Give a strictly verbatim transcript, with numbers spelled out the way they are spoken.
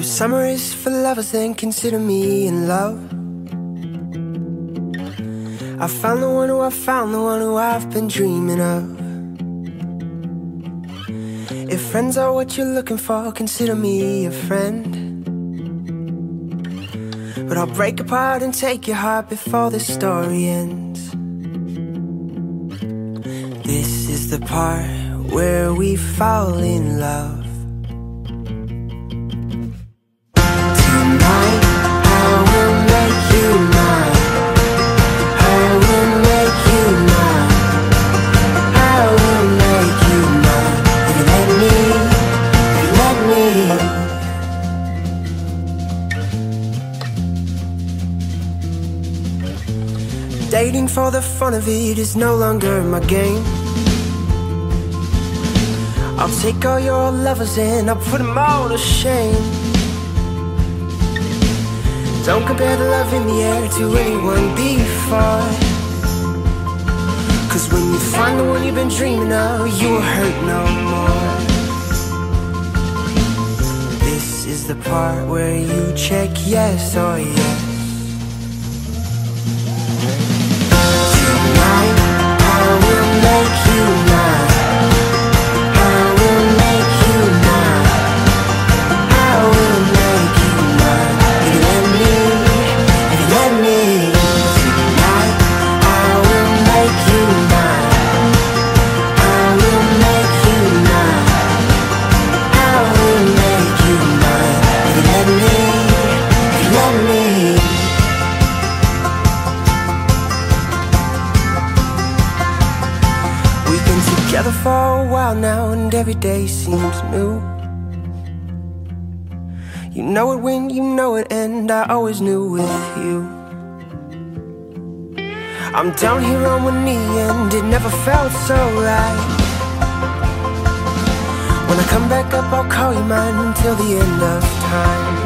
Summer is for lovers, then consider me in love. I found the one who I found, the one who I've been dreaming of. If friends are what you're looking for, consider me a friend. But I'll break apart and take your heart before this story ends. This is the part where we fall in love. Dating for the fun of it is no longer my game. I'll take all your lovers and I'll put them all to shame. Don't compare the love in the air to anyone before, 'cause when you find the one you've been dreaming of, you will hurt no more. This is the part where you check yes or yes. Together for a while now and every day seems new. You know it when you know it, and I always knew with you. I'm down here on one knee and it never felt so right. When I come back up I'll call you mine until the end of time.